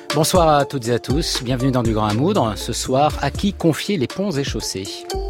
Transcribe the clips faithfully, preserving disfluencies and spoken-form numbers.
Bonsoir à toutes et à tous, bienvenue dans Du Grand à Moudre. Ce soir, à qui confier les ponts et chaussées ?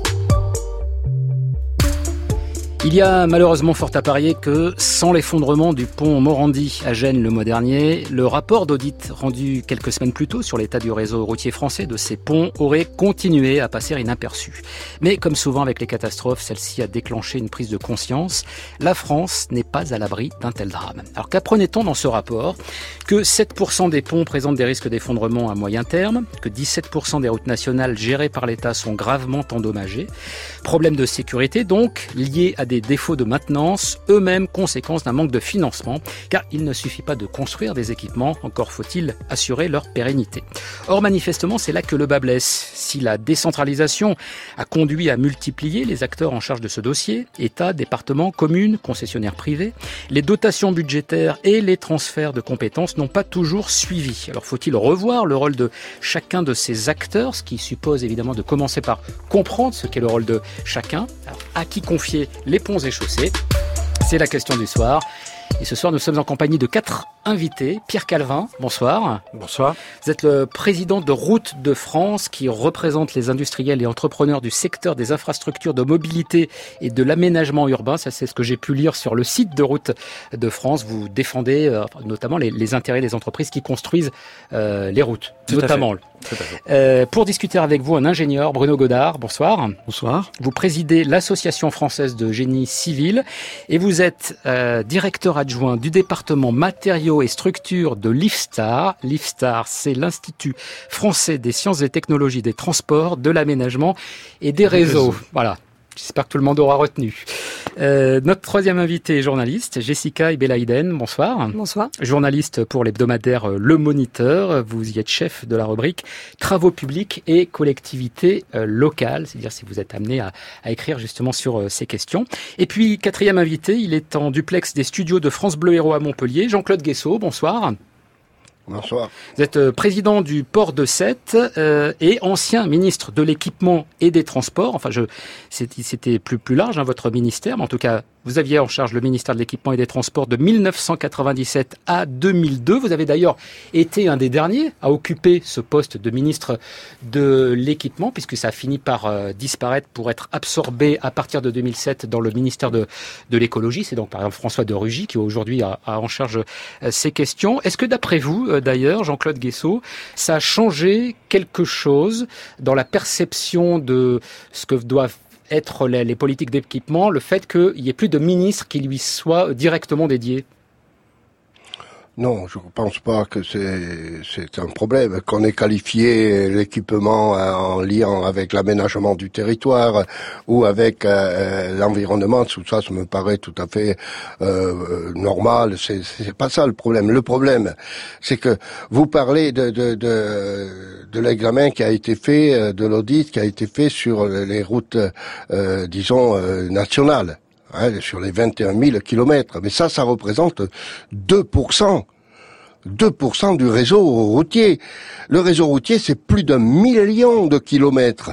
Il y a malheureusement fort à parier que, sans l'effondrement du pont Morandi à Gênes le mois dernier, le rapport d'audit rendu quelques semaines plus tôt sur l'état du réseau routier français de ces ponts aurait continué à passer inaperçu. Mais comme souvent avec les catastrophes, celle-ci a déclenché une prise de conscience. La France n'est pas à l'abri d'un tel drame. Alors qu'apprenait-on dans ce rapport ? Que sept pour cent des ponts présentent des risques d'effondrement à moyen terme, que dix-sept pour cent des routes nationales gérées par l'État sont gravement endommagées. Problème de sécurité donc, lié à des défauts de maintenance, eux-mêmes conséquence d'un manque de financement, car il ne suffit pas de construire des équipements, encore faut-il assurer leur pérennité. Or, manifestement, c'est là que le bât blesse. Si la décentralisation a conduit à multiplier les acteurs en charge de ce dossier, État, départements, communes, concessionnaires privés, les dotations budgétaires et les transferts de compétences n'ont pas toujours suivi. Alors, faut-il revoir le rôle de chacun de ces acteurs, ce qui suppose évidemment de commencer par comprendre ce qu'est le rôle de chacun. Alors, à qui confier les ponts et chaussées ? C'est la question du soir. Et ce soir, nous sommes en compagnie de quatre invités. Pierre Calvin, bonsoir. Bonsoir. Vous êtes le président de Routes de France qui représente les industriels et entrepreneurs du secteur des infrastructures de mobilité et de l'aménagement urbain. Ça, c'est ce que j'ai pu lire sur le site de Routes de France. Vous défendez euh, notamment les, les intérêts des entreprises qui construisent euh, les routes, Tout notamment. À fait. Tout à fait. Euh, pour discuter avec vous, un ingénieur, Bruno Godard, bonsoir. Bonsoir. Vous présidez l'Association française de génie civil et vous êtes euh, directeur adjoint du département matériaux et structures de l'I F STAR. L'I F STAR, c'est l'Institut français des sciences et technologies des transports, de l'aménagement et des réseaux. Voilà. J'espère que tout le monde aura retenu. Euh, notre troisième invité est journaliste, Jessica Ibelaïden. Bonsoir. Bonsoir. Journaliste pour l'hebdomadaire Le Moniteur. Vous y êtes chef de la rubrique Travaux publics et collectivités euh, locales. C'est-à-dire si vous êtes amené à, à écrire justement sur euh, ces questions. Et puis, quatrième invité, il est en duplex des studios de France Bleu Héros à Montpellier. Jean-Claude Guessot, bonsoir. Bonsoir. Vous êtes président du port de Sète euh, et ancien ministre de l'équipement et des transports. Enfin, je, c'était plus, plus large, hein, votre ministère, mais en tout cas, vous aviez en charge le ministère de l'équipement et des transports de mille neuf cent quatre-vingt-dix-sept à deux mille deux. Vous avez d'ailleurs été un des derniers à occuper ce poste de ministre de l'équipement, puisque ça a fini par euh, disparaître pour être absorbé à partir de deux mille sept dans le ministère de, de l'écologie. C'est donc par exemple François de Rugy qui aujourd'hui a, a en charge euh, ces questions. Est-ce que d'après vous, euh, d'ailleurs, Jean-Claude Guessot, ça a changé quelque chose dans la perception de ce que doivent être les, les politiques d'équipement, le fait qu'il n'y ait plus de ministre qui lui soit directement dédié? Non, je ne pense pas que c'est c'est un problème. Qu'on ait qualifié l'équipement en lien avec l'aménagement du territoire ou avec euh, l'environnement, tout ça, ça me paraît tout à fait euh, normal. C'est c'est pas ça le problème. Le problème, c'est que vous parlez de de de, de l'examen qui a été fait, de l'audit qui a été fait sur les routes, euh, disons euh, nationales. Hein, sur les vingt et un mille kilomètres. Mais ça, ça représente deux pour cent. deux pour cent du réseau routier. Le réseau routier, c'est plus d'un million de kilomètres.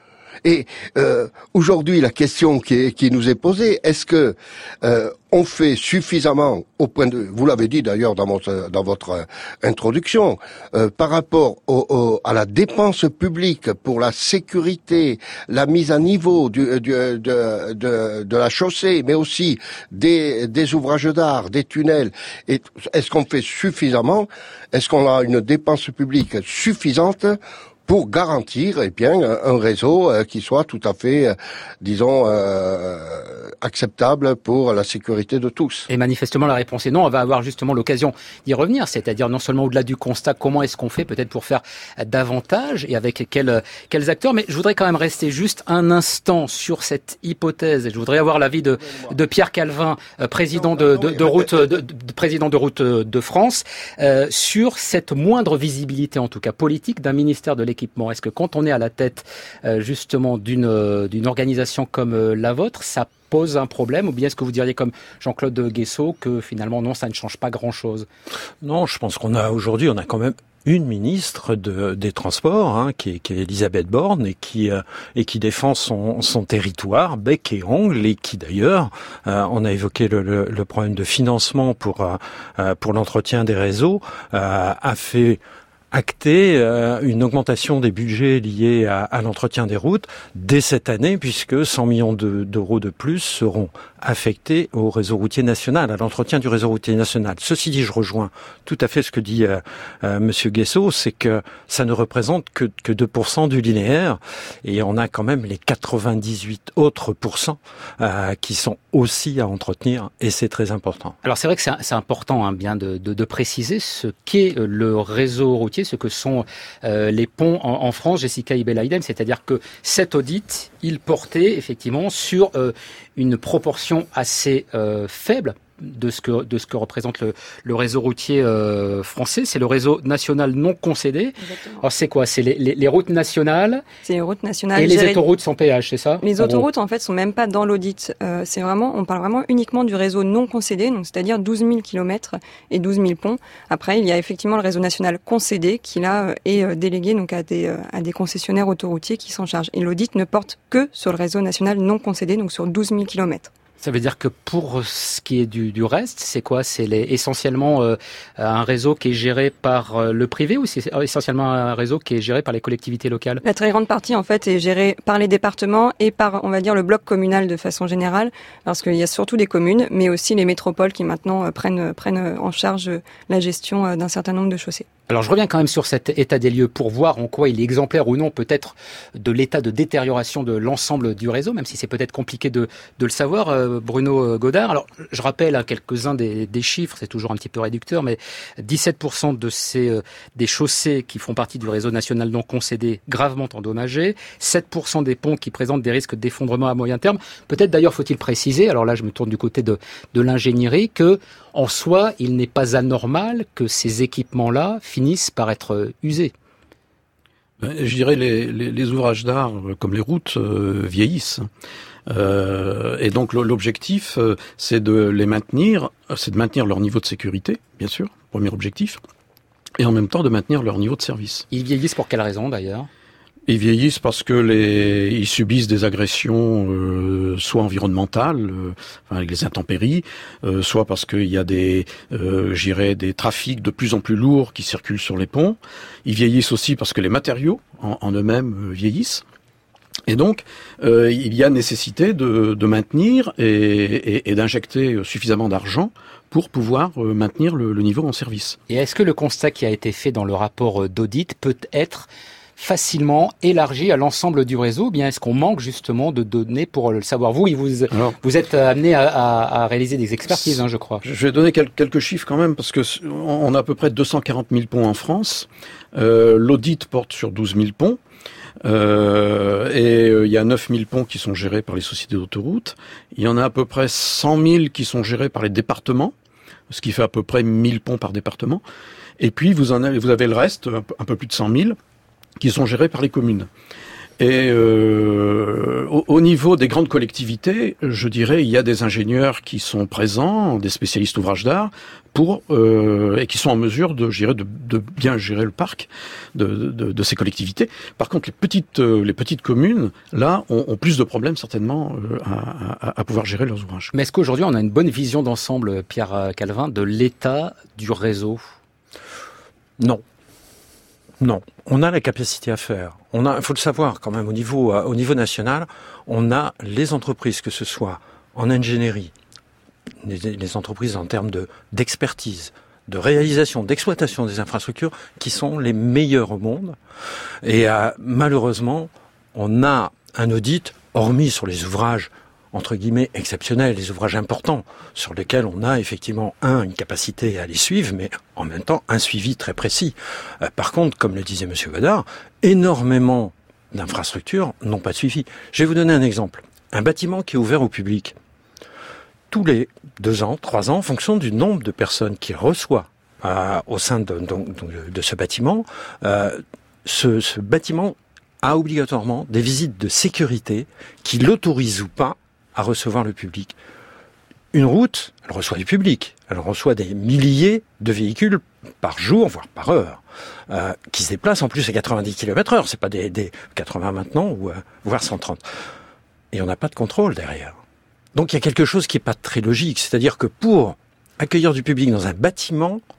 Et euh, aujourd'hui, la question qui, est, qui nous est posée, est-ce que euh, on fait suffisamment au point de, vous l'avez dit d'ailleurs dans votre dans votre introduction, euh, par rapport au, au, à la dépense publique pour la sécurité, la mise à niveau du, du, de, de de la chaussée, mais aussi des des ouvrages d'art, des tunnels. Et est-ce qu'on fait suffisamment? Est-ce qu'on a une dépense publique suffisante pour garantir, eh bien, un réseau qui soit tout à fait, disons, euh, acceptable pour la sécurité de tous. Et manifestement, la réponse est non. On va avoir justement l'occasion d'y revenir, c'est-à-dire non seulement au-delà du constat, comment est-ce qu'on fait peut-être pour faire davantage et avec quels, quels acteurs, mais je voudrais quand même rester juste un instant sur cette hypothèse. Et je voudrais avoir l'avis de, de Pierre Calvin, président de, de, de route, de, de, président de Route de France, euh, sur cette moindre visibilité, en tout cas politique, d'un ministère de l'équipement. Est-ce que quand on est à la tête euh, justement d'une euh, d'une organisation comme euh, la vôtre, ça pose un problème, ou bien est-ce que vous diriez comme Jean-Claude Guessot que finalement non, ça ne change pas grand-chose? Non, je pense qu'on a aujourd'hui, on a quand même une ministre de, des Transports, hein, qui, est, qui est Elisabeth Borne, et qui euh, et qui défend son, son territoire bec et ongle, et qui d'ailleurs, euh, on a évoqué le, le, le problème de financement pour euh, pour l'entretien des réseaux, euh, a fait acté euh, une augmentation des budgets liés à, à l'entretien des routes dès cette année, puisque cent millions de, d'euros de plus seront affectés au réseau routier national, à l'entretien du réseau routier national. Ceci dit, je rejoins tout à fait ce que dit euh, euh, Monsieur Guessot, c'est que ça ne représente que, que deux pour cent du linéaire, et on a quand même les quatre-vingt-dix-huit autres pourcents euh, qui sont aussi à entretenir, et c'est très important. Alors c'est vrai que c'est, c'est important hein, bien de, de, de préciser ce qu'est le réseau routier, ce que sont euh, les ponts en, en France, Jessica Ibel-Haïdem, c'est-à-dire que cet audit, il portait effectivement sur euh, une proportion assez euh, faible de ce que de ce que représente le, le réseau routier euh, français. C'est le réseau national non concédé. Exactement. Alors c'est quoi? C'est les, les, les routes nationales. C'est les routes nationales. Et les gérées... autoroutes sans péage, c'est ça? Les autoroutes en fait sont même pas dans l'audit. Euh, c'est vraiment, on parle vraiment uniquement du réseau non concédé, donc c'est-à-dire douze mille kilomètres et douze mille ponts. Après, il y a effectivement le réseau national concédé qui là est délégué donc à des à des concessionnaires autoroutiers qui s'en chargent. Et l'audit ne porte que sur le réseau national non concédé, donc sur douze mille kilomètres. Ça veut dire que pour ce qui est du, du reste, c'est quoi? C'est les, essentiellement euh, un réseau qui est géré par euh, le privé ou c'est essentiellement un réseau qui est géré par les collectivités locales? La très grande partie, en fait, est gérée par les départements et par, on va dire, le bloc communal de façon générale, parce qu'il y a surtout des communes, mais aussi les métropoles qui maintenant euh, prennent, prennent en charge la gestion euh, d'un certain nombre de chaussées. Alors je reviens quand même sur cet état des lieux pour voir en quoi il est exemplaire ou non peut-être de l'état de détérioration de l'ensemble du réseau, même si c'est peut-être compliqué de, de le savoir, euh, Bruno Godard. Alors je rappelle hein, quelques-uns des, des chiffres, c'est toujours un petit peu réducteur, mais dix-sept pour cent de ces euh, des chaussées qui font partie du réseau national non concédé gravement endommagées, sept pour cent des ponts qui présentent des risques d'effondrement à moyen terme. Peut-être d'ailleurs faut-il préciser, alors là je me tourne du côté de, de l'ingénierie, que en soi il n'est pas anormal que ces équipements-là finissent par être usés. Je dirais les, les, les ouvrages d'art, comme les routes, euh, vieillissent. Euh, et donc l'objectif, euh, c'est de les maintenir, c'est de maintenir leur niveau de sécurité, bien sûr, premier objectif, et en même temps de maintenir leur niveau de service. Ils vieillissent pour quelle raison d'ailleurs ? Ils vieillissent parce que les, ils subissent des agressions, euh, soit environnementales, euh, enfin avec les intempéries, euh, soit parce qu'il y a des, euh, j'irais, des trafics de plus en plus lourds qui circulent sur les ponts. Ils vieillissent aussi parce que les matériaux en, en eux-mêmes euh, vieillissent. Et donc, euh, il y a nécessité de, de maintenir et, et, et d'injecter suffisamment d'argent pour pouvoir euh, maintenir le, le niveau en service. Et est-ce que le constat qui a été fait dans le rapport d'audit peut être facilement élargi à l'ensemble du réseau, ou bien est-ce qu'on manque justement de données pour le savoir? Vous, vous, Alors, vous êtes amené à, à, à réaliser des expertises, hein, je crois. Je vais donner quelques chiffres quand même, parce que on a à peu près deux cent quarante mille ponts en France. Euh, l'audit porte sur douze mille ponts. Euh, et euh, il y a neuf mille ponts qui sont gérés par les sociétés d'autoroutes. Il y en a à peu près cent mille qui sont gérés par les départements, ce qui fait à peu près mille ponts par département. Et puis vous en avez, vous avez le reste, un peu plus de cent mille, qui sont gérés par les communes. Et euh, au, au niveau des grandes collectivités, je dirais, il y a des ingénieurs qui sont présents, des spécialistes ouvrages d'art, pour euh, et qui sont en mesure de gérer, de, de bien gérer le parc de, de, de ces collectivités. Par contre, les petites, euh, les petites communes, là, ont, ont plus de problèmes certainement euh, à, à, à pouvoir gérer leurs ouvrages. Mais est-ce qu'aujourd'hui, on a une bonne vision d'ensemble, Pierre Calvin, de l'état du réseau ? Non. Non, on a la capacité à faire. On a, il faut le savoir quand même au niveau, au niveau national, on a les entreprises, que ce soit en ingénierie, les, les entreprises en termes de d'expertise, de réalisation, d'exploitation des infrastructures, qui sont les meilleures au monde. Et euh, malheureusement, on a un audit, hormis sur les ouvrages entre guillemets exceptionnels, les ouvrages importants sur lesquels on a effectivement, un, une capacité à les suivre, mais en même temps un suivi très précis. Euh, par contre, comme le disait Monsieur Godard, énormément d'infrastructures n'ont pas de suivi. Je vais vous donner un exemple. Un bâtiment qui est ouvert au public, tous les deux ans, trois ans, en fonction du nombre de personnes qu'il reçoit euh, au sein de, de, de ce bâtiment, euh, ce, ce bâtiment a obligatoirement des visites de sécurité qui l'autorisent ou pas à recevoir le public. Une route, elle reçoit du public. Elle reçoit des milliers de véhicules par jour, voire par heure, euh, qui se déplacent en plus à quatre-vingt-dix kilomètres heure. C'est pas des, des quatre-vingts maintenant, ou euh, voire cent trente. Et on n'a pas de contrôle derrière. Donc il y a quelque chose qui est pas très logique. C'est-à-dire que pour accueillir du public dans un bâtiment,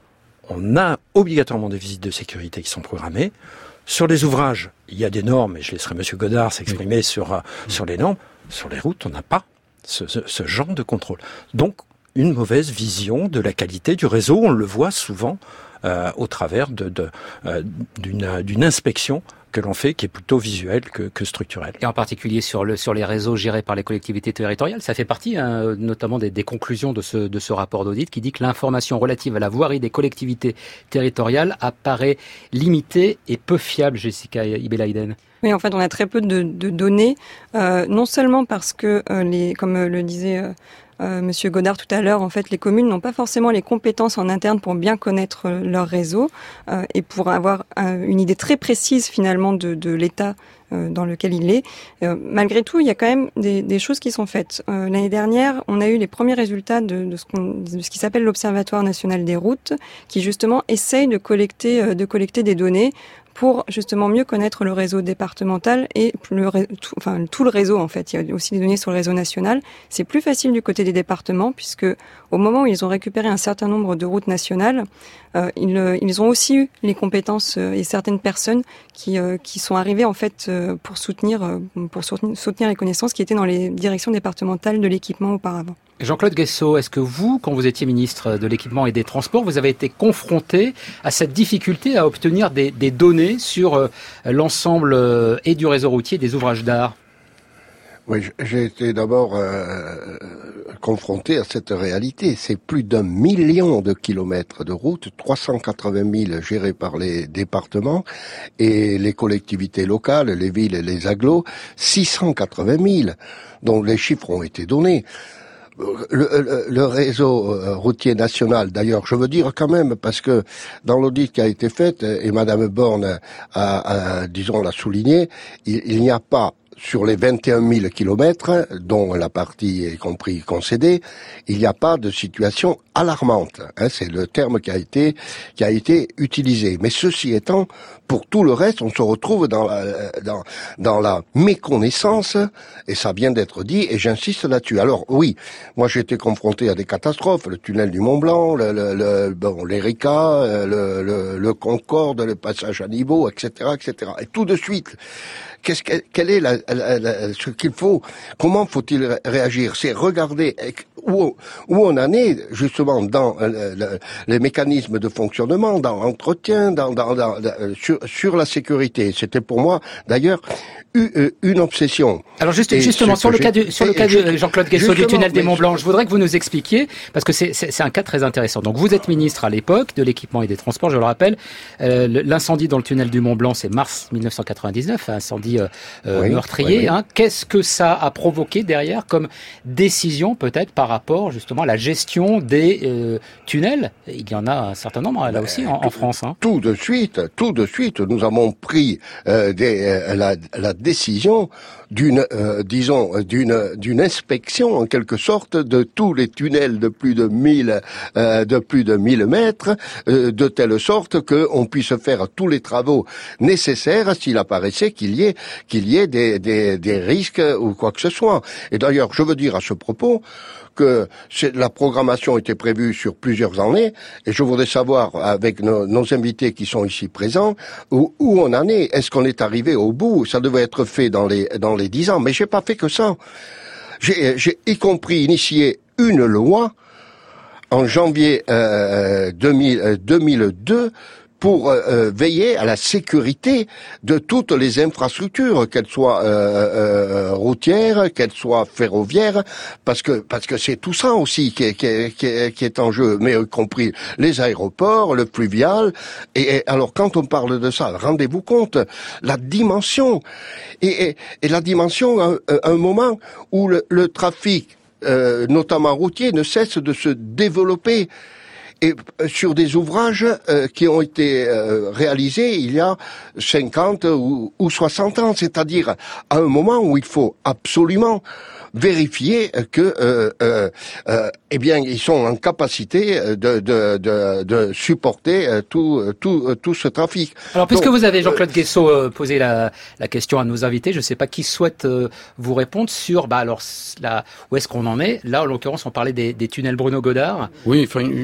on a obligatoirement des visites de sécurité qui sont programmées. Sur les ouvrages, il y a des normes, et je laisserai Monsieur Godard s'exprimer oui. sur, euh, sur les normes. Sur les routes, on n'a pas ce, ce, ce genre de contrôle. Donc, une mauvaise vision de la qualité du réseau, on le voit souvent euh, au travers de, de, euh, d'une, d'une inspection que l'on fait, qui est plutôt visuelle que, que structurelle. Et en particulier sur, le, sur les réseaux gérés par les collectivités territoriales, ça fait partie hein, notamment des, des conclusions de ce, de ce rapport d'audit qui dit que l'information relative à la voirie des collectivités territoriales apparaît limitée et peu fiable, Jessica Ibelaiden. Oui, en fait, on a très peu de, de données, euh, non seulement parce que, euh, les, comme euh, le disait euh, euh, Monsieur Godard tout à l'heure, en fait, les communes n'ont pas forcément les compétences en interne pour bien connaître euh, leur réseau euh, et pour avoir euh, une idée très précise finalement de, de l'état euh, dans lequel il est. Euh, malgré tout, il y a quand même des, des choses qui sont faites. Euh, l'année dernière, on a eu les premiers résultats de, de, ce, qu'on, de ce qui s'appelle l'Observatoire national des routes, qui justement essaye de collecter, euh, de collecter des données pour justement mieux connaître le réseau départemental et le, tout, enfin, tout le réseau en fait. Il y a aussi des données sur le réseau national. C'est plus facile du côté des départements puisque au moment où ils ont récupéré un certain nombre de routes nationales, euh, ils, ils ont aussi eu les compétences euh, et certaines personnes qui, euh, qui sont arrivées en fait euh, pour soutenir, euh, pour soutenir les connaissances qui étaient dans les directions départementales de l'équipement auparavant. Jean-Claude Guessot, est-ce que vous, quand vous étiez ministre de l'Équipement et des Transports, vous avez été confronté à cette difficulté à obtenir des, des données sur euh, l'ensemble euh, et du réseau routier des ouvrages d'art ? Oui, j'ai été d'abord euh, confronté à cette réalité. C'est plus d'un million de kilomètres de routes, trois cent quatre-vingt mille gérés par les départements et les collectivités locales, les villes et les agglos, six cent quatre-vingt mille, dont les chiffres ont été donnés. Le, le, le réseau routier national, d'ailleurs, je veux dire quand même, parce que dans l'audit qui a été fait, et Madame Borne a, a disons, l'a souligné, il, il n'y a pas, sur les vingt et un mille kilomètres, dont la partie est compris concédée, il n'y a pas de situation alarmante. Hein, c'est le terme qui a été qui a été utilisé. Mais ceci étant, pour tout le reste, on se retrouve dans la, dans, dans la méconnaissance, et ça vient d'être dit, et j'insiste là-dessus. Alors oui, moi j'ai été confronté à des catastrophes, le tunnel du Mont Blanc, le, le, le bon, l'Erika, le, le, le Concorde, le passage à niveau, et cetera, et cetera. Et tout de suite, qu'est-ce que, quelle est la, la, la, ce qu'il faut, comment faut-il réagir? C'est regarder où, où on en est justement dans le, le, les mécanismes de fonctionnement, dans l'entretien, dans, dans, dans, dans sur, sur la sécurité. C'était pour moi d'ailleurs une obsession. Alors juste, justement sur le cas du, sur le cas de Jean-Claude Guessot du tunnel des Monts Blancs, je voudrais que vous nous expliquiez parce que c'est, c'est, c'est un cas très intéressant. Donc vous êtes ministre à l'époque de l'Équipement et des Transports, je le rappelle. Euh, l'incendie dans le tunnel du Mont Blanc, c'est mars mille neuf cent quatre-vingt-dix-neuf, un incendie euh, oui, meurtrier. Oui, oui. Hein. Qu'est-ce que ça a provoqué derrière comme décision peut-être par rapport justement à la gestion des euh, tunnels? Il y en a un certain nombre là Mais aussi en, tout, en France. Hein. Tout de suite, tout de suite, nous avons pris euh, des, euh, la, la décision d'une, euh, disons, d'une, d'une inspection en quelque sorte de tous les tunnels de plus de mille, euh, de plus de mille mètres, euh, de telle sorte que on puisse faire tous les travaux nécessaires s'il apparaissait qu'il y ait, qu'il y ait des, des, des risques ou quoi que ce soit. Et d'ailleurs, je veux dire à ce propos que la programmation était prévue sur plusieurs années, et je voudrais savoir, avec nos, nos invités qui sont ici présents, où, où on en est. Est-ce qu'on est arrivé au bout? Ça devait être fait dans les dans les dix ans, mais j'ai pas fait que ça. J'ai, j'ai y compris initié une loi en janvier euh, deux mille, deux mille deux pour euh, veiller à la sécurité de toutes les infrastructures, qu'elles soient euh, euh, routières, qu'elles soient ferroviaires, parce que parce que c'est tout ça aussi qui est, qui est, qui est, qui est en jeu, mais y compris les aéroports, le fluvial. Et, et alors quand on parle de ça, rendez-vous compte la dimension et, et, et la dimension à, à un moment où le, le trafic, euh, notamment routier, ne cesse de se développer. Et sur des ouvrages euh, qui ont été euh, réalisés il y a cinquante ou, ou soixante ans, c'est-à-dire à un moment où il faut absolument vérifier que, euh, euh, euh, eh bien, ils sont en capacité de, de, de, de supporter tout, tout, tout ce trafic. Alors, puisque Donc, vous avez, Jean-Claude Guessot, euh, posé la, la question à nos invités, je ne sais pas qui souhaite euh, vous répondre sur, bah, alors, là, où est-ce qu'on en est? Là, en l'occurrence, on parlait des, des tunnels Bruno Godard. Oui, enfin, une, une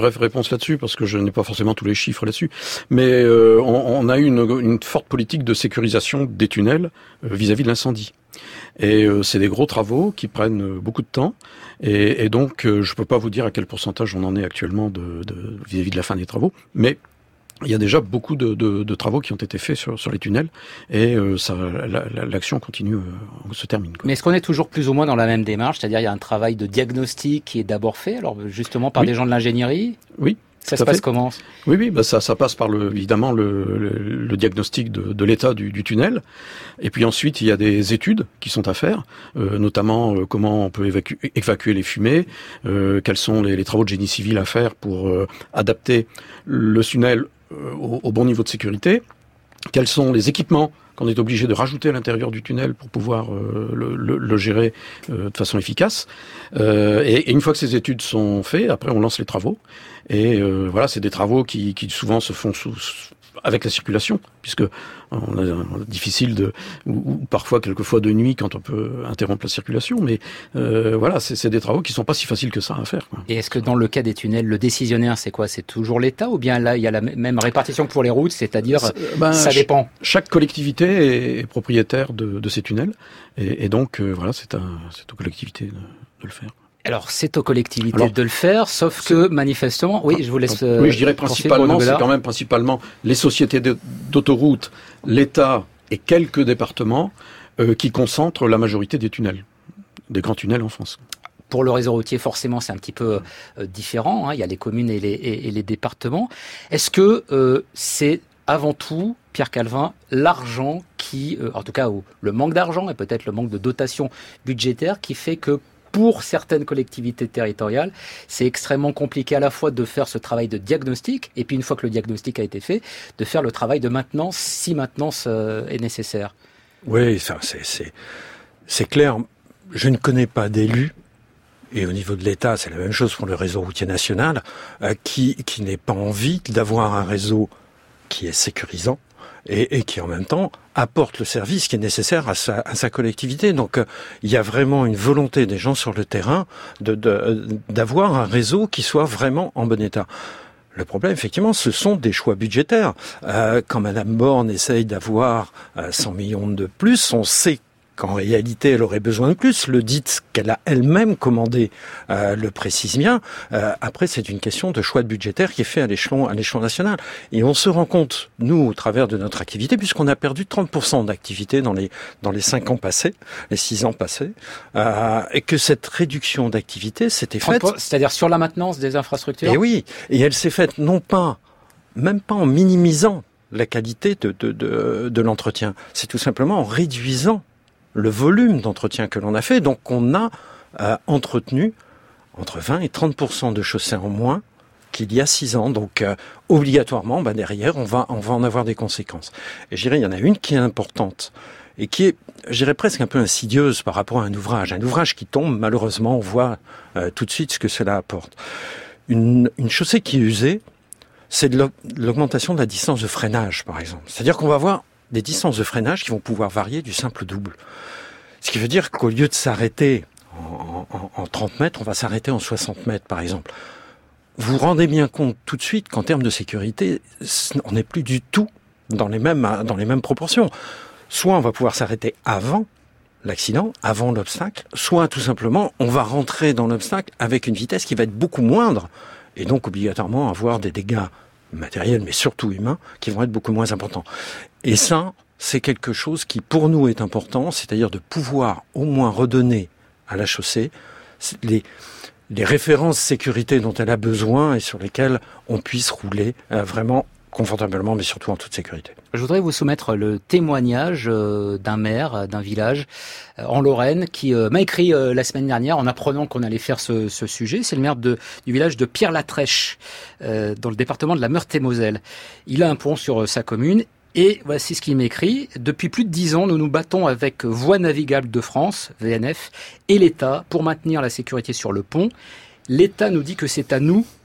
brève réponse là-dessus parce que je n'ai pas forcément tous les chiffres là-dessus. Mais euh, on, on a eu une, une forte politique de sécurisation des tunnels euh, vis-à-vis de l'incendie. Et euh, c'est des gros travaux qui prennent euh, beaucoup de temps. Et, et donc, euh, je peux pas vous dire à quel pourcentage on en est actuellement de, de, vis-à-vis de la fin des travaux. Mais il y a déjà beaucoup de, de, de travaux qui ont été faits sur, sur les tunnels et euh, ça, la, la, l'action continue, euh, se termine, quoi. Mais est-ce qu'on est toujours plus ou moins dans la même démarche? C'est-à-dire il y a un travail de diagnostic qui est d'abord fait, alors justement par oui. des gens de l'ingénierie? Oui. Ça se passe fait. Comment? Oui, oui, bah ça, ça passe par le, évidemment le, le, le diagnostic de, de l'état du, du tunnel. Et puis ensuite, il y a des études qui sont à faire, euh, notamment euh, comment on peut évacuer, évacuer les fumées, euh, quels sont les, les travaux de génie civil à faire pour euh, adapter le tunnel euh, au, au bon niveau de sécurité, quels sont les équipements qu'on est obligé de rajouter à l'intérieur du tunnel pour pouvoir euh, le, le, le gérer euh, de façon efficace. Euh, et, et une fois que ces études sont faites, après on lance les travaux. Et euh, voilà, c'est des travaux qui, qui souvent se font sous, avec la circulation, puisque on a, on a difficile de, ou, ou parfois quelquefois de nuit quand on peut interrompre la circulation. Mais euh, voilà, c'est, c'est des travaux qui sont pas si faciles que ça à faire, quoi. Et est-ce que dans le cas des tunnels, le décisionnaire, c'est quoi? C'est toujours l'État ou bien là il y a la même répartition que pour les routes, c'est-à-dire ben, ça dépend. Chaque collectivité est propriétaire de, de ces tunnels, et, et donc euh, voilà, c'est, un, c'est aux collectivités de, de le faire. Alors, c'est aux collectivités Alors, de le faire, sauf que, manifestement, oui, je vous laisse... Euh, oui, je dirais principalement, c'est quand même principalement les sociétés d'autoroutes, l'État et quelques départements euh, qui concentrent la majorité des tunnels, des grands tunnels en France. Pour le réseau routier, forcément, c'est un petit peu euh, différent, hein, il y a les communes et les, et, et les départements. Est-ce que euh, c'est avant tout, Pierre Calvin, l'argent qui, euh, en tout cas, ou le manque d'argent et peut-être le manque de dotation budgétaire qui fait que pour certaines collectivités territoriales, c'est extrêmement compliqué à la fois de faire ce travail de diagnostic, et puis une fois que le diagnostic a été fait, de faire le travail de maintenance, si maintenance euh, est nécessaire. Oui, ça, c'est, c'est, c'est clair. Je ne connais pas d'élus, et au niveau de l'État, c'est la même chose pour le réseau routier national, euh, qui, qui n'ait pas envie d'avoir un réseau qui est sécurisant, et, et qui en même temps apporte le service qui est nécessaire à sa, à sa collectivité. Donc euh, il y a vraiment une volonté des gens sur le terrain de, de, d'avoir un réseau qui soit vraiment en bon état. Le problème, effectivement, ce sont des choix budgétaires. Euh, quand Madame Borne essaye d'avoir euh, cent millions de plus, on sait qu'en réalité, elle aurait besoin de plus. Le D I T qu'elle a elle-même commandé euh, le précise bien. Euh, après, c'est une question de choix budgétaire qui est fait à l'échelon, à l'échelon national. Et on se rend compte, nous, au travers de notre activité, puisqu'on a perdu trente pour cent d'activité dans les dans les cinq ans passés, les six ans passés, euh, et que cette réduction d'activité s'était faite... C'est-à-dire sur la maintenance des infrastructures? Et oui, et elle s'est faite non pas, même pas en minimisant la qualité de, de, de, de l'entretien, c'est tout simplement en réduisant le volume d'entretien que l'on a fait. Donc on a euh, entretenu entre vingt et trente pour cent de chaussées en moins qu'il y a six ans. Donc euh, obligatoirement, bah, derrière, on va, on va en avoir des conséquences. Et je dirais, il y en a une qui est importante et qui est, je dirais, presque un peu insidieuse par rapport à un ouvrage. Un ouvrage qui tombe, malheureusement, on voit euh, tout de suite ce que cela apporte. Une, une chaussée qui est usée, c'est de l'augmentation de la distance de freinage, par exemple. C'est-à-dire qu'on va avoir des distances de freinage qui vont pouvoir varier du simple au double. Ce qui veut dire qu'au lieu de s'arrêter en, en, en trente mètres, on va s'arrêter en soixante mètres, par exemple. Vous vous rendez bien compte tout de suite qu'en termes de sécurité, on n'est plus du tout dans les mêmes, dans les mêmes proportions. Soit on va pouvoir s'arrêter avant l'accident, avant l'obstacle, soit tout simplement, on va rentrer dans l'obstacle avec une vitesse qui va être beaucoup moindre, et donc obligatoirement avoir des dégâts matériels, mais surtout humains, qui vont être beaucoup moins importants. Et ça, c'est quelque chose qui, pour nous, est important, c'est-à-dire de pouvoir au moins redonner à la chaussée les, les références sécurité dont elle a besoin et sur lesquelles on puisse rouler euh, vraiment confortablement, mais surtout en toute sécurité. Je voudrais vous soumettre le témoignage euh, d'un maire d'un village euh, en Lorraine qui euh, m'a écrit euh, la semaine dernière en apprenant qu'on allait faire ce, ce sujet. C'est le maire de, du village de Pierre-Latrèche, euh, dans le département de la Meurthe-et-Moselle. Il a un pont sur euh, sa commune. Et voici ce qu'il m'écrit. Depuis plus de dix ans, nous nous battons avec Voies navigables de France, V N F, et l'État pour maintenir la sécurité sur le pont. L'État nous dit que c'est à nous,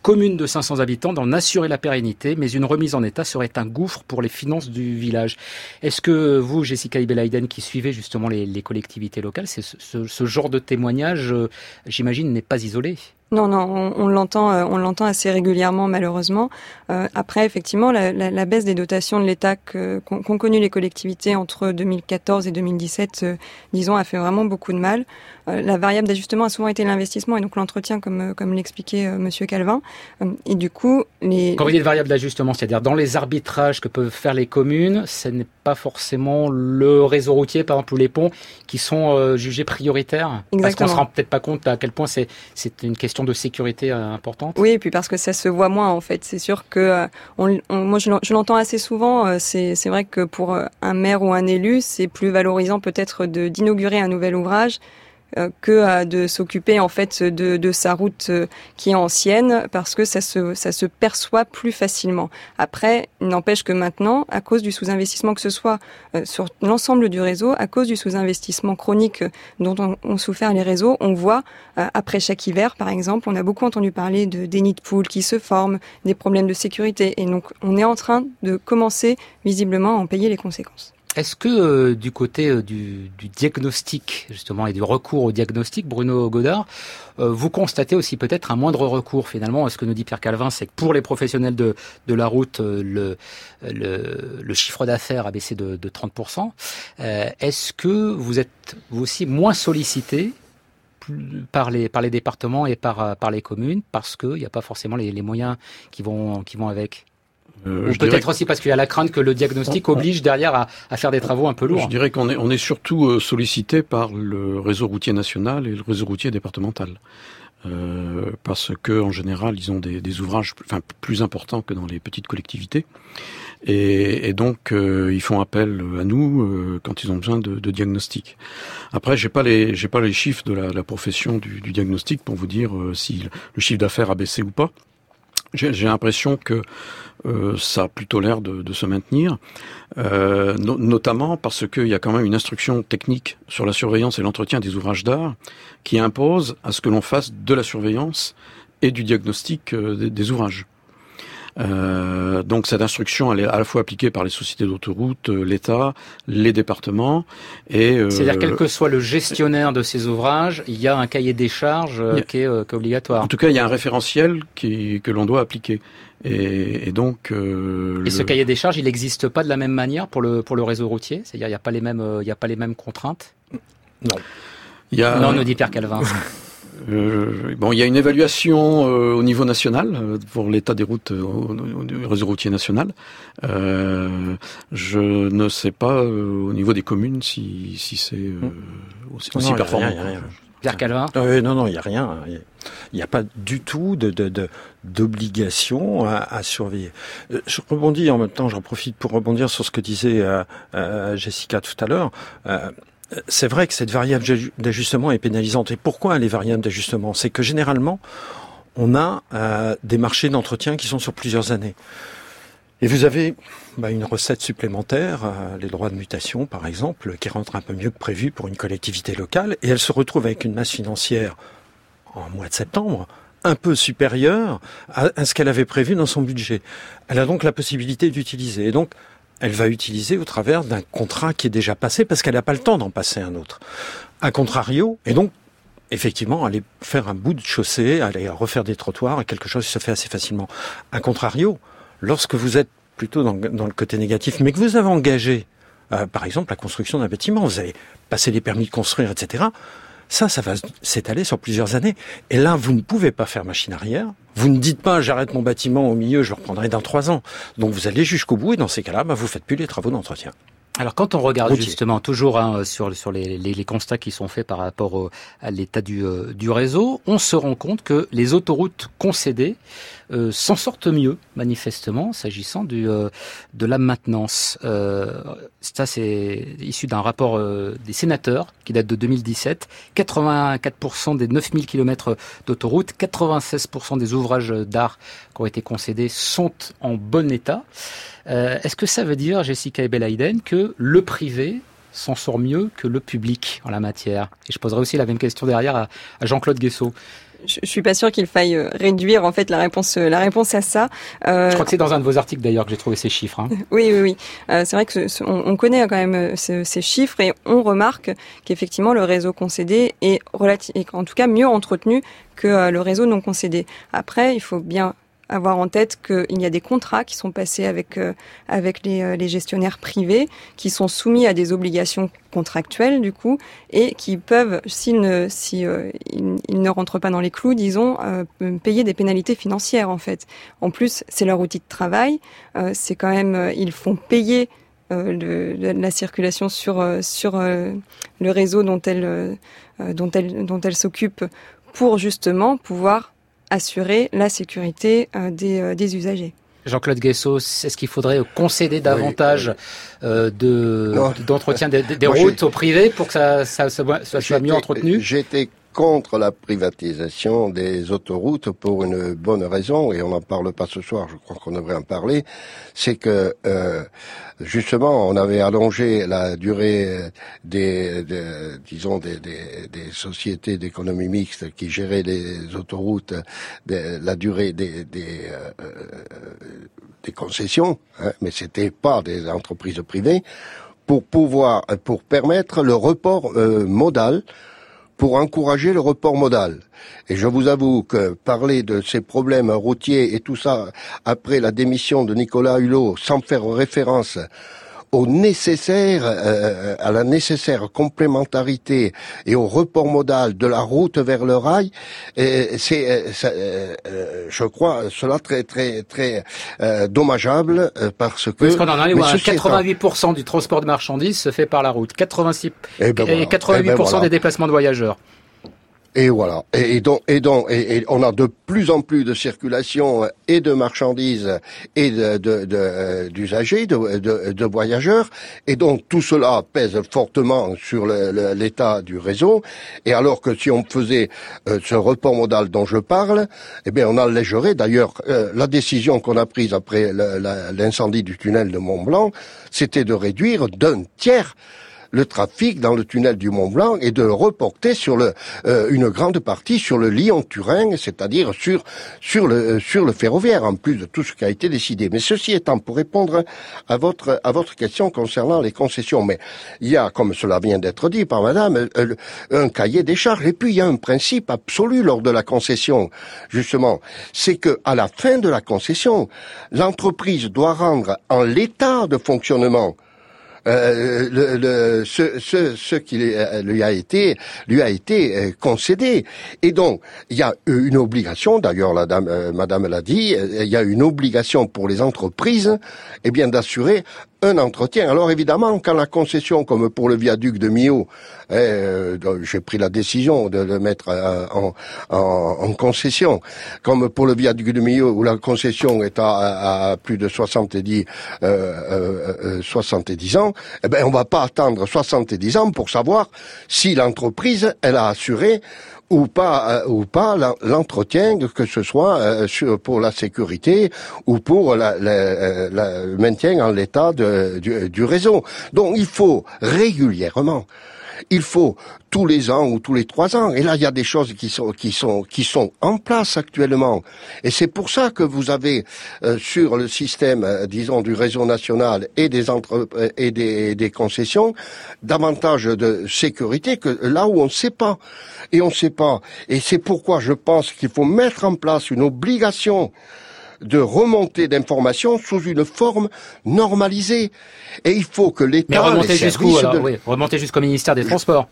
commune de cinq cents habitants d'en assurer la pérennité, mais une remise en état serait un gouffre pour les finances du village. Est-ce que vous, Jessica Ibel-Hayden, qui suivez justement les, les collectivités locales, c'est ce, ce, ce genre de témoignage, euh, j'imagine, n'est pas isolé ? Non, non, on, on l'entend, euh, on l'entend assez régulièrement, malheureusement. Euh, après, effectivement, la, la, la baisse des dotations de l'État que, qu'ont, qu'ont connu les collectivités entre deux mille quatorze et deux mille dix-sept, euh, disons, a fait vraiment beaucoup de mal. Euh, la variable d'ajustement a souvent été l'investissement et donc l'entretien, comme comme l'expliquait euh, Monsieur Calvin. Euh, et du coup, les... Quand vous dites variable d'ajustement, c'est-à-dire dans les arbitrages que peuvent faire les communes, ce n'est pas forcément le réseau routier, par exemple, ou les ponts, qui sont euh, jugés prioritaires. Exactement. Parce qu'on se rend peut-être pas compte à quel point c'est c'est une question de sécurité euh, importante. Oui, et puis parce que ça se voit moins en fait. C'est sûr que euh, on, on, moi je, je l'entends assez souvent. Euh, c'est, c'est vrai que pour euh, un maire ou un élu, c'est plus valorisant peut-être de d'inaugurer un nouvel ouvrage euh, que euh, de s'occuper en fait de, de sa route euh, qui est ancienne, parce que ça se ça se perçoit plus facilement. Après, il n'empêche que maintenant, à cause du sous-investissement que ce soit euh, sur l'ensemble du réseau, à cause du sous-investissement chronique dont ont on souffert les réseaux, on voit euh, après chaque hiver, par exemple, on a beaucoup entendu parler de des nids de poules qui se forment, des problèmes de sécurité, et donc on est en train de commencer visiblement à en payer les conséquences. Est-ce que euh, du côté euh, du, du diagnostic, justement, et du recours au diagnostic, Bruno Godard, euh, vous constatez aussi peut-être un moindre recours finalement? Ce que nous dit Pierre Calvin, c'est que pour les professionnels de, de la route, euh, le, le, le chiffre d'affaires a baissé de, de trente pour cent. Euh, est-ce que vous êtes vous aussi moins sollicité par les, par les départements et par, par les communes parce qu'il n'y a pas forcément les, les moyens qui vont, qui vont avec? Euh, Ou peut-être aussi parce qu'il y a la crainte que le diagnostic oblige derrière à, à faire des travaux un peu lourds. Je dirais qu'on est, on est surtout sollicité par le réseau routier national et le réseau routier départemental. Euh, parce que en général, ils ont des, des ouvrages enfin, plus importants que dans les petites collectivités. Et, et donc, euh, ils font appel à nous euh, quand ils ont besoin de, de diagnostic. Après, j'ai pas les, j'ai pas les chiffres de la, la profession du, du diagnostic pour vous dire euh, si le chiffre d'affaires a baissé ou pas. J'ai, j'ai l'impression que euh, ça a plutôt l'air de, de se maintenir, euh, no, notamment parce qu'il y a quand même une instruction technique sur la surveillance et l'entretien des ouvrages d'art qui impose à ce que l'on fasse de la surveillance et du diagnostic euh, des, des ouvrages. Euh, donc cette instruction, elle est à la fois appliquée par les sociétés d'autoroutes, euh, l'État, les départements. Et euh, c'est-à-dire quel que soit le gestionnaire de ces ouvrages, il y a un cahier des charges euh, a, qui, est, euh, qui est obligatoire. En tout cas, il y a un référentiel qui, que l'on doit appliquer. Et, et donc. Euh, et le... ce cahier des charges, il n'existe pas de la même manière pour le pour le réseau routier. C'est-à-dire, il n'y a pas les mêmes, euh, il y a pas les mêmes contraintes. Non. Il y a... Non, nous dit Pierre Calvin. Euh, bon, il y a une évaluation euh, au niveau national euh, pour l'état des routes euh, au, au réseau routier national. Euh, je ne sais pas euh, au niveau des communes si, si c'est euh, aussi, aussi non, performant. Y a rien, y a rien. Pierre Calvin. Euh, non, non, il y a rien. Il n'y a pas du tout de, de, de d'obligation à, à surveiller. Euh, je rebondis en même temps. J'en profite pour rebondir sur ce que disait euh, euh, Jessica tout à l'heure. Euh, C'est vrai que cette variable d'ajustement est pénalisante. Et pourquoi elle est variable d'ajustement? C'est que généralement, on a euh, des marchés d'entretien qui sont sur plusieurs années. Et vous avez bah, une recette supplémentaire, euh, les droits de mutation par exemple, qui rentrent un peu mieux que prévu pour une collectivité locale. Et elle se retrouve avec une masse financière en mois de septembre un peu supérieure à, à ce qu'elle avait prévu dans son budget. Elle a donc la possibilité d'utiliser. Et donc, elle va utiliser au travers d'un contrat qui est déjà passé parce qu'elle n'a pas le temps d'en passer un autre. A contrario, et donc, effectivement, aller faire un bout de chaussée, aller refaire des trottoirs, quelque chose qui se fait assez facilement. A contrario, lorsque vous êtes plutôt dans, dans le côté négatif, mais que vous avez engagé, euh, par exemple, la construction d'un bâtiment, vous avez passé les permis de construire, et cetera, ça, ça va s'étaler sur plusieurs années. Et là, vous ne pouvez pas faire machine arrière. Vous ne dites pas, j'arrête mon bâtiment au milieu, je le reprendrai dans trois ans. Donc vous allez jusqu'au bout et dans ces cas-là, bah, vous faites plus les travaux d'entretien. Alors quand on regarde routier. Justement toujours hein, sur sur les, les, les constats qui sont faits par rapport au, à l'état du euh, du réseau, on se rend compte que les autoroutes concédées euh, s'en sortent mieux manifestement s'agissant du euh, de la maintenance. Euh, ça c'est issu d'un rapport euh, des sénateurs qui date de deux mille dix-sept. quatre-vingt-quatre pour cent des neuf mille kilomètres d'autoroutes, quatre-vingt-seize pour cent des ouvrages d'art qui ont été concédés sont en bon état. Euh, est-ce que ça veut dire, Jessica Ibel-Hayden, que le privé s'en sort mieux que le public en la matière? Et je poserai aussi la même question derrière à, à Jean-Claude Guessot. Je, je suis pas sûre qu'il faille réduire en fait la réponse, la réponse à ça. Euh, je crois que c'est dans un de vos articles d'ailleurs que j'ai trouvé ces chiffres. Hein. Oui, oui, oui. Euh, c'est vrai que ce, ce, on, on connaît quand même ce, ces chiffres et on remarque qu'effectivement le réseau concédé est relativ- est en tout cas mieux entretenu que euh, le réseau non concédé. Après, il faut bien avoir en tête qu'il y a des contrats qui sont passés avec euh, avec les, euh, les gestionnaires privés, qui sont soumis à des obligations contractuelles du coup, et qui peuvent, s'ils ne si euh, ils, ils ne rentrent pas dans les clous, disons, euh, payer des pénalités financières en fait. En plus, c'est leur outil de travail, euh, c'est quand même, euh, ils font payer euh, le, le, la circulation sur euh, sur euh, le réseau dont elle euh, dont elle dont elle s'occupe pour justement pouvoir assurer la sécurité euh, des, euh, des usagers. Jean-Claude Guessot, est-ce qu'il faudrait concéder davantage oui, euh, de, non. d'entretien des, des Moi, routes au privé pour que ça, ça, ça, ça soit mieux entretenu ? J'étais contre la privatisation des autoroutes pour une bonne raison, et on n'en parle pas ce soir, je crois qu'on devrait en parler, c'est que euh, justement on avait allongé la durée des, des disons des, des, des sociétés d'économie mixte qui géraient les autoroutes, des, la durée des, des, euh, des concessions, hein, mais c'était pas des entreprises privées, pour pouvoir, pour permettre le report euh, modal, pour encourager le report modal. Et je vous avoue que parler de ces problèmes routiers et tout ça après la démission de Nicolas Hulot, sans faire référence au nécessaire, euh, à la nécessaire complémentarité et au report modal de la route vers le rail, et c'est, euh, ça, euh, je crois, cela très très très euh, dommageable euh, parce que. Parce qu'on en a ouais, quatre-vingt-huit pour cent du transport de marchandises se fait par la route, quatre-vingt-six et, ben voilà. et quatre-vingt-huit pour cent eh ben voilà. des déplacements de voyageurs. Et voilà. Et, et donc, et donc, et, et on a de plus en plus de circulation et de marchandises et de, de, de d'usagers, de, de, de voyageurs. Et donc tout cela pèse fortement sur le, le, l'état du réseau. Et alors que si on faisait euh, ce report modal dont je parle, eh bien on allégerait. D'ailleurs, euh, la décision qu'on a prise après le, la, l'incendie du tunnel de Mont-Blanc, c'était de réduire d'un tiers le trafic dans le tunnel du Mont-Blanc et de le reporter sur le euh, une grande partie sur le Lyon-Turin, c'est-à-dire sur sur le sur le ferroviaire, en plus de tout ce qui a été décidé. Mais ceci étant, pour répondre à votre à votre question concernant les concessions, mais il y a, comme cela vient d'être dit par Madame, un cahier des charges, et puis il y a un principe absolu lors de la concession, justement, c'est que à la fin de la concession, l'entreprise doit rendre en l'état de fonctionnement Euh, le, le, ce, ce, ce qui lui a été, lui a été concédé. Et donc, il y a une obligation, d'ailleurs, la dame, euh, Madame l'a dit, il y a une obligation pour les entreprises, eh bien, d'assurer un entretien. Alors évidemment, quand la concession, comme pour le viaduc de Millau, euh, j'ai pris la décision de le mettre en, en, en concession, comme pour le viaduc de Millau, où la concession est à, à plus de soixante-dix, euh, euh, soixante-dix ans, eh ben on va pas attendre soixante-dix ans pour savoir si l'entreprise, elle a assuré ou pas euh, ou pas l'entretien, que ce soit euh, sur, pour la sécurité ou pour la, la, la, le maintien en l'état de, du, du réseau. Donc il faut régulièrement, il faut tous les ans ou tous les trois ans. Et là, il y a des choses qui sont qui sont qui sont en place actuellement. Et c'est pour ça que vous avez euh, sur le système, euh, disons, du réseau national et des entre et des, des concessions, davantage de sécurité que là où on ne sait pas. Et on ne sait pas. Et c'est pourquoi je pense qu'il faut mettre en place une obligation de remontée d'informations sous une forme normalisée. Et il faut que l'État... Mais remonter jusqu'où alors de... oui, remonter jusqu'au ministère des Transports.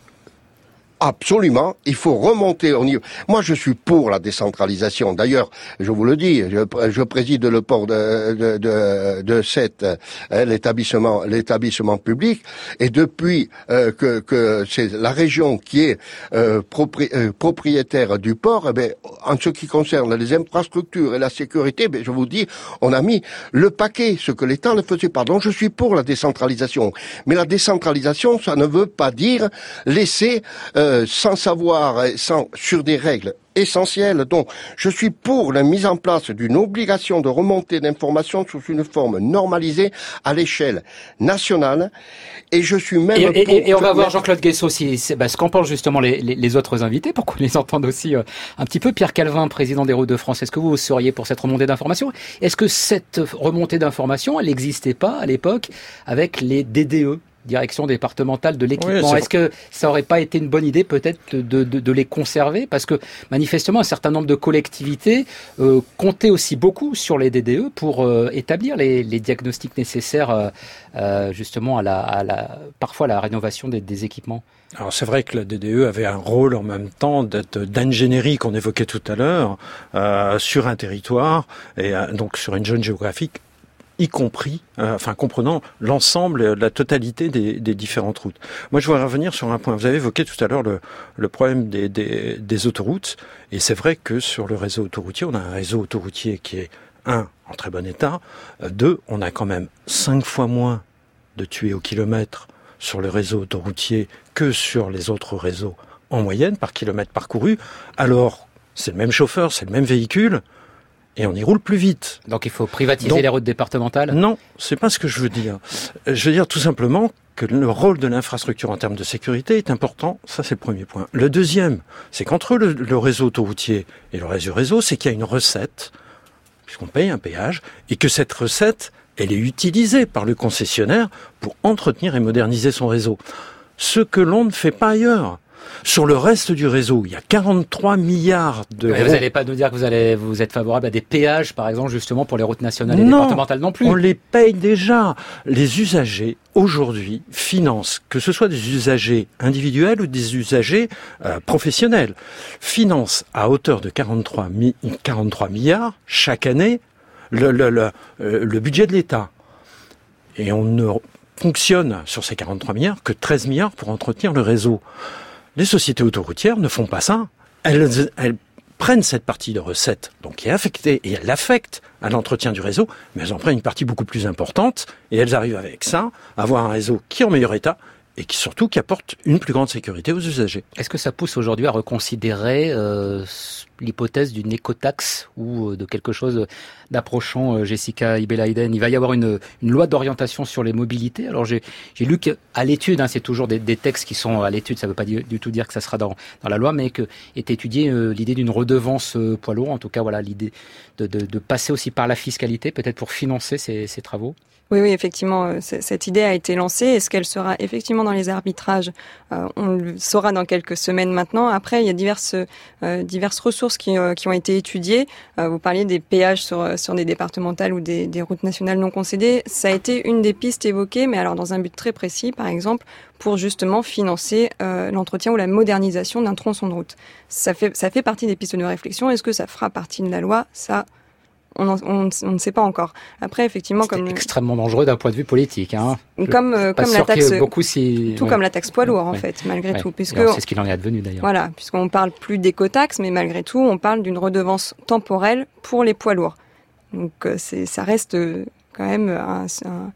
Absolument, il faut remonter au niveau. Moi, je suis pour la décentralisation. D'ailleurs, je vous le dis, je, je préside le port de de de, de Sète, hein, l'établissement l'établissement public, et depuis euh, que que c'est la région qui est euh, propri, euh, propriétaire du port, eh bien, en ce qui concerne les infrastructures et la sécurité, eh je vous dis, on a mis le paquet, ce que l'État ne faisait pas. Donc, je suis pour la décentralisation. Mais la décentralisation, ça ne veut pas dire laisser euh, euh, sans savoir, sans sur des règles essentielles. Donc, je suis pour la mise en place d'une obligation de remontée d'informations sous une forme normalisée à l'échelle nationale. Et je suis même... Et, pour et, et on va mettre... voir Jean-Claude Guessot, si, c'est, bah, ce qu'en pensent justement les, les, les autres invités, pour qu'on les entende aussi euh, un petit peu. Pierre Calvin, président des Routes de France, est-ce que vous seriez pour cette remontée d'informations ? Est-ce que cette remontée d'informations, elle n'existait pas à l'époque avec les D D E ? Direction départementale de l'équipement. Oui, Est-ce que ça aurait pas été une bonne idée peut-être de, de, de les conserver ? Parce que manifestement, un certain nombre de collectivités euh, comptaient aussi beaucoup sur les D D E pour euh, établir les, les diagnostics nécessaires euh, euh, justement à la, à la, parfois à la rénovation des, des équipements. Alors c'est vrai que la D D E avait un rôle en même temps d'être, d'ingénierie qu'on évoquait tout à l'heure euh, sur un territoire et euh, donc sur une zone géographique, y compris, euh, enfin comprenant l'ensemble, la totalité des, des différentes routes. Moi, je voudrais revenir sur un point. Vous avez évoqué tout à l'heure le, le problème des, des, des autoroutes, et c'est vrai que sur le réseau autoroutier, on a un réseau autoroutier qui est, un, en très bon état, euh, deux, on a quand même cinq fois moins de tués au kilomètre sur le réseau autoroutier que sur les autres réseaux en moyenne par kilomètre parcouru. Alors, c'est le même chauffeur, c'est le même véhicule, et on y roule plus vite. Donc il faut privatiser Donc, les routes départementales ? Non, c'est pas ce que je veux dire. Je veux dire tout simplement que le rôle de l'infrastructure en termes de sécurité est important. Ça, c'est le premier point. Le deuxième, c'est qu'entre le, le réseau autoroutier et le réseau réseau, c'est qu'il y a une recette, puisqu'on paye un péage, et que cette recette, elle est utilisée par le concessionnaire pour entretenir et moderniser son réseau. Ce que l'on ne fait pas ailleurs. Sur le reste du réseau, il y a quarante-trois milliards d'euros. Vous n'allez pas nous dire que vous allez, vous êtes favorable à des péages, par exemple, justement pour les routes nationales et non, départementales non plus. On les paye déjà. Les usagers, aujourd'hui, financent, que ce soit des usagers individuels ou des usagers euh, professionnels, financent à hauteur de quarante-trois milliards chaque année le, le, le, euh, le budget de l'État. Et on ne fonctionne sur ces quarante-trois milliards que treize milliards pour entretenir le réseau. Les sociétés autoroutières ne font pas ça. Elles, elles prennent cette partie de recette, donc qui est affectée, et elles l'affectent à l'entretien du réseau, mais elles en prennent une partie beaucoup plus importante, et elles arrivent avec ça à avoir un réseau qui est en meilleur état, et qui surtout qui apporte une plus grande sécurité aux usagers. Est-ce que ça pousse aujourd'hui à reconsidérer euh, l'hypothèse d'une écotaxe ou euh, de quelque chose d'approchant euh, Jessica Ibelaiden ? Il va y avoir une, une loi d'orientation sur les mobilités. Alors j'ai, j'ai lu qu'à l'étude, hein, c'est toujours des, des textes qui sont à l'étude, ça ne veut pas du, du tout dire que ça sera dans, dans la loi, mais que est étudiée euh, l'idée d'une redevance euh, poids lourd, en tout cas voilà l'idée de, de, de passer aussi par la fiscalité, peut-être pour financer ces, ces travaux. Oui, oui, effectivement, cette idée a été lancée. Est-ce qu'elle sera effectivement dans les arbitrages ? euh, On le saura dans quelques semaines maintenant. Après, il y a diverses, euh, diverses ressources qui, euh, qui ont été étudiées. Euh, vous parliez des péages sur, sur des départementales ou des, des routes nationales non concédées. Ça a été une des pistes évoquées, mais alors dans un but très précis, par exemple, pour justement financer euh, l'entretien ou la modernisation d'un tronçon de route. Ça fait, ça fait partie des pistes de réflexion. Est-ce que ça fera partie de la loi ? Ça, On, en, on, on ne sait pas encore. Après, effectivement, C'était comme extrêmement dangereux d'un point de vue politique, hein. Comme euh, comme la taxe, beaucoup si... tout ouais. comme la taxe poids lourd en ouais. fait, malgré ouais. tout, puisque alors, c'est ce qu'il en est advenu d'ailleurs. Voilà, puisqu'on parle plus d'écotaxe, mais malgré tout, on parle d'une redevance temporelle pour les poids lourds. Donc, euh, c'est ça reste quand même un, un,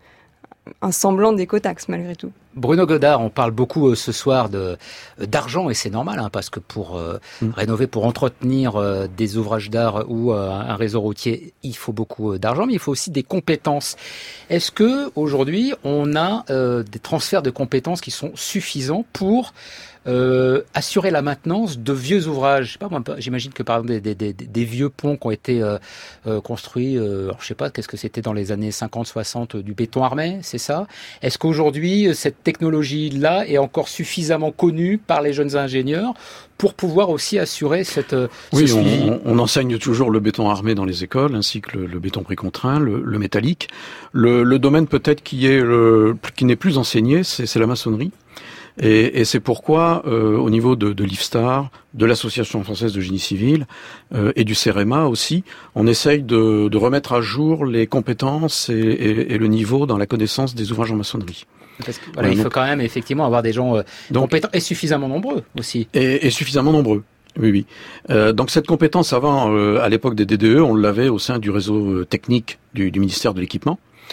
un semblant d'écotaxe malgré tout. Bruno Godard, on parle beaucoup euh, ce soir de d'argent et c'est normal hein, parce que pour euh, mmh. rénover, pour entretenir euh, des ouvrages d'art ou euh, un réseau routier, il faut beaucoup euh, d'argent, mais il faut aussi des compétences. Est-ce que aujourd'hui on a euh, des transferts de compétences qui sont suffisants pour euh, assurer la maintenance de vieux ouvrages? Je sais pas, moi, j'imagine que par exemple des, des, des, des vieux ponts qui ont été euh, euh, construits, euh, alors, je sais pas, qu'est-ce que c'était dans les années cinquante soixante, du béton armé, c'est ça? Est-ce qu'aujourd'hui cette technologie-là est encore suffisamment connue par les jeunes ingénieurs pour pouvoir aussi assurer cette oui, ce suivi. on, on enseigne toujours le béton armé dans les écoles, ainsi que le, le béton précontraint, le, le métallique. Le, le domaine peut-être qui est le, qui n'est plus enseigné, c'est, c'est la maçonnerie. Et, et c'est pourquoi, euh, au niveau de, de l'I F STAR, de l'Association française de génie civil euh, et du CEREMA aussi, on essaye de, de remettre à jour les compétences et, et, et le niveau dans la connaissance des ouvrages en maçonnerie. Parce que, voilà, ouais, il donc, faut quand même effectivement avoir des gens euh, donc, compétents et suffisamment nombreux aussi. Et, et suffisamment nombreux. Oui, oui. Euh, donc cette compétence avant, euh, à l'époque des D D E, on l'avait au sein du réseau technique du, du ministère de l'Équipement.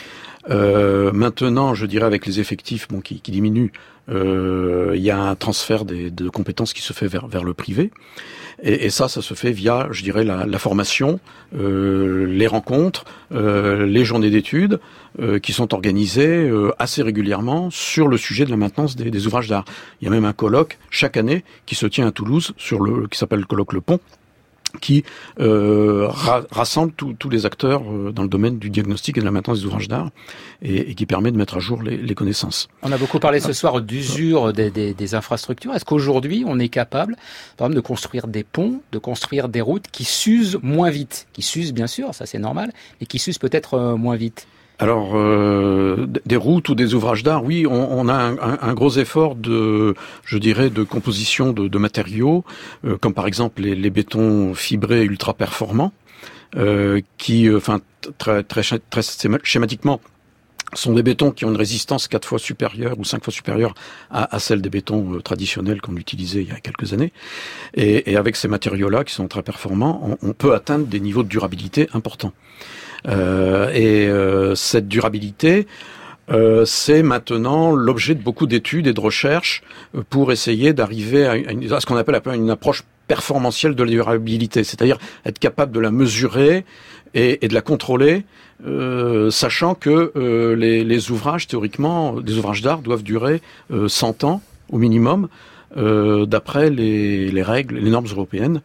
Euh, maintenant, je dirais avec les effectifs bon, qui, qui diminuent, euh, il y a un transfert des, de compétences qui se fait vers, vers le privé. Et, et ça, ça se fait via, je dirais, la, la formation, euh, les rencontres, euh, les journées d'études euh, qui sont organisées euh, assez régulièrement sur le sujet de la maintenance des, des ouvrages d'art. Il y a même un colloque chaque année qui se tient à Toulouse sur le qui s'appelle le colloque Le Pont, qui euh, ra- rassemble tous les acteurs euh, dans le domaine du diagnostic et de la maintenance des ouvrages d'art et, et qui permet de mettre à jour les, les connaissances. On a beaucoup parlé ce soir d'usure des, des, des infrastructures. Est-ce qu'aujourd'hui, on est capable, par exemple, de construire des ponts, de construire des routes qui s'usent moins vite, qui s'usent bien sûr, ça c'est normal, mais qui s'usent peut-être euh, moins vite? Alors, euh, des routes ou des ouvrages d'art, oui, on, on a un, un, un gros effort de, je dirais, de composition de, de matériaux, euh, comme par exemple les, les bétons fibrés ultra performants, euh, qui, enfin, très, très, très schématiquement, sont des bétons qui ont une résistance quatre fois supérieure ou cinq fois supérieure à, à celle des bétons euh, traditionnels qu'on utilisait il y a quelques années. Et, et avec ces matériaux-là, qui sont très performants, on, on peut atteindre des niveaux de durabilité importants. Euh, et euh, cette durabilité, euh, c'est maintenant l'objet de beaucoup d'études et de recherches pour essayer d'arriver à, une, à ce qu'on appelle une approche performantielle de la durabilité, c'est-à-dire être capable de la mesurer et, et de la contrôler, euh, sachant que euh, les, les ouvrages, théoriquement, des ouvrages d'art doivent durer euh, cent ans au minimum, euh, d'après les, les règles, les normes européennes.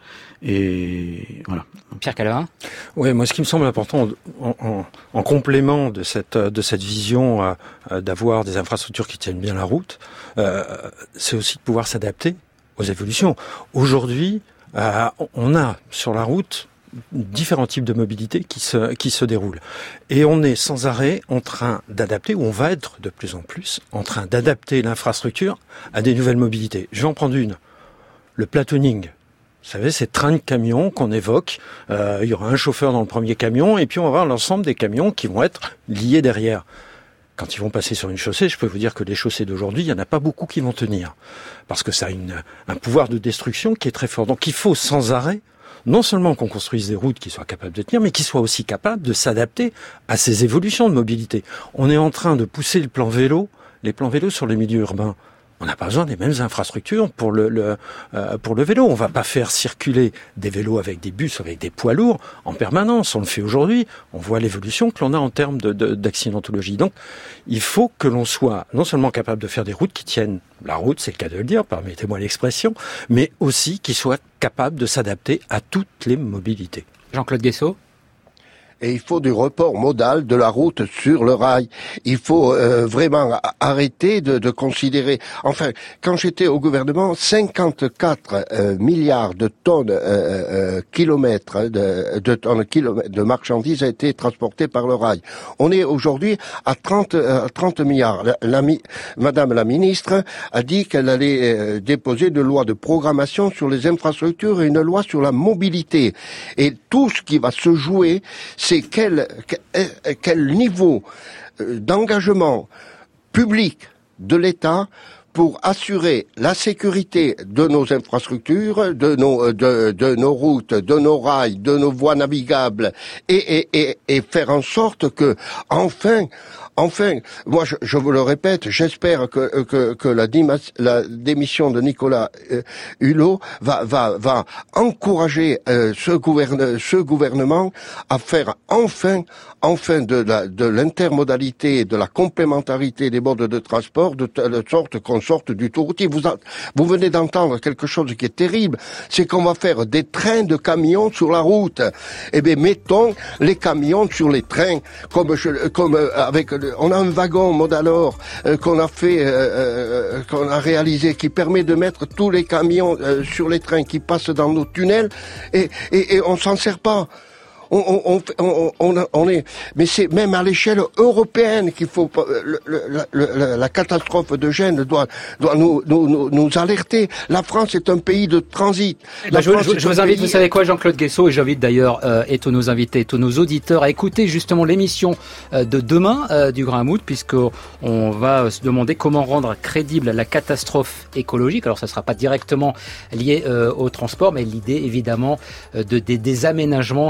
Et voilà. Pierre Calerin. Oui, moi, ce qui me semble important en, en, en complément de cette de cette vision euh, d'avoir des infrastructures qui tiennent bien la route, euh, c'est aussi de pouvoir s'adapter aux évolutions. Aujourd'hui, euh, on a sur la route différents types de mobilité qui se qui se déroulent, et on est sans arrêt en train d'adapter, ou on va être de plus en plus en train d'adapter l'infrastructure à des nouvelles mobilités. Je vais en prendre une, le platooning. Vous savez, ces trains de camions qu'on évoque, euh, il y aura un chauffeur dans le premier camion, et puis on va avoir l'ensemble des camions qui vont être liés derrière. Quand ils vont passer sur une chaussée, je peux vous dire que les chaussées d'aujourd'hui, il n'y en a pas beaucoup qui vont tenir, parce que ça a une, un pouvoir de destruction qui est très fort. Donc il faut sans arrêt, non seulement qu'on construise des routes qui soient capables de tenir, mais qui soient aussi capables de s'adapter à ces évolutions de mobilité. On est en train de pousser le plan vélo, les plans vélos sur les milieux urbains. On n'a pas besoin des mêmes infrastructures pour le, le euh, pour le vélo. On va pas faire circuler des vélos avec des bus, avec des poids lourds en permanence. On le fait aujourd'hui. On voit l'évolution que l'on a en termes de, de, d'accidentologie. Donc, il faut que l'on soit non seulement capable de faire des routes qui tiennent la route, c'est le cas de le dire, permettez-moi l'expression, mais aussi qui soient capables de s'adapter à toutes les mobilités. Jean-Claude Guessot. Et il faut du report modal de la route sur le rail. Il faut euh, vraiment arrêter de, de considérer... Enfin, quand j'étais au gouvernement, cinquante-quatre euh, milliards de tonnes, euh, euh, kilomètres, de, de tonnes kilomètres de marchandises a été transportées par le rail. On est aujourd'hui à trente, euh, trente milliards. La, la, Madame la ministre a dit qu'elle allait euh, déposer une loi de programmation sur les infrastructures et une loi sur la mobilité. Et tout ce qui va se jouer, c'est quel, quel, quel niveau d'engagement public de l'État pour assurer la sécurité de nos infrastructures, de nos, de, de nos routes, de nos rails, de nos voies navigables, et, et, et, et faire en sorte que, enfin, Enfin, moi je, je vous le répète, j'espère que, que, que la, dimas, la démission de Nicolas euh, Hulot va, va, va encourager euh, ce, gouverne, ce gouvernement à faire enfin, enfin de, la, de l'intermodalité, de la complémentarité des modes de transport, de telle sorte qu'on sorte du tout routier. Vous, a, vous venez d'entendre quelque chose qui est terrible, c'est qu'on va faire des trains de camions sur la route. Eh bien, mettons les camions sur les trains, comme, je, comme euh, avec on a un wagon Modalor euh, qu'on a fait, euh, euh, qu'on a réalisé, qui permet de mettre tous les camions euh, sur les trains qui passent dans nos tunnels, et, et, et on s'en sert pas. On, on, on, on, on est, mais c'est même à l'échelle européenne qu'il faut. Le, le, le, la catastrophe de Gênes doit, doit nous, nous, nous alerter. La France est un pays de transit. Bah je, je, je vous invite, pays... vous savez quoi, Jean-Claude Guessot, et j'invite d'ailleurs euh, et tous nos invités, et tous nos auditeurs à écouter justement l'émission euh, de demain euh, du Grain à Moudre, puisque on va se demander comment rendre crédible la catastrophe écologique. Alors ça ne sera pas directement lié euh, au transport, mais l'idée évidemment euh, de des, des aménagements sera euh,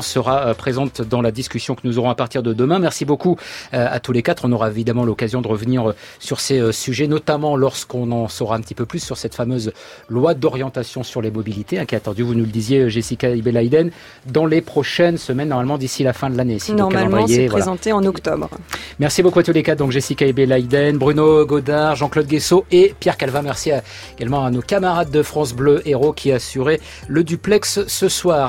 euh, présente dans la discussion que nous aurons à partir de demain. Merci beaucoup euh, à tous les quatre. On aura évidemment l'occasion de revenir euh, sur ces euh, sujets, notamment lorsqu'on en saura un petit peu plus sur cette fameuse loi d'orientation sur les mobilités, hein, qui est attendue, vous nous le disiez, Jessica Ibelaiden, dans les prochaines semaines, normalement d'ici la fin de l'année. Si normalement, c'est voilà. présenté en octobre. Merci beaucoup à tous les quatre. Donc Jessica Ibelaiden, Bruno Godard, Jean-Claude Guessot et Pierre Calva. Merci à, également à nos camarades de France Bleu Héros qui assuraient le duplex ce soir.